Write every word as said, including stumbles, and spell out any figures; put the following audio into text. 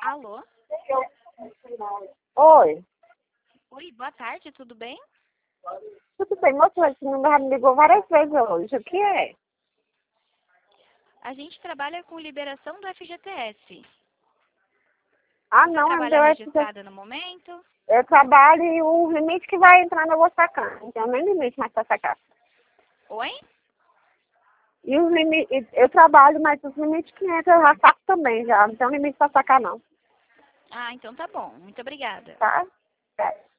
Alô? Oi. Oi, boa tarde, tudo bem? Tudo bem, moço, esse número já me ligou várias vezes hoje. O que é? A gente trabalha com liberação do F G T S. Ah, Você não, não trabalha deu esse... registrada no momento? Eu trabalho e o limite que vai entrar eu vou sacar. Não tenho nem limite mais para sacar. Oi? E os limites... Eu trabalho, mas os limites que entram eu já saco também, já. Não tenho limite para sacar, não. Ah, então tá bom. Muito obrigada. Tá? É.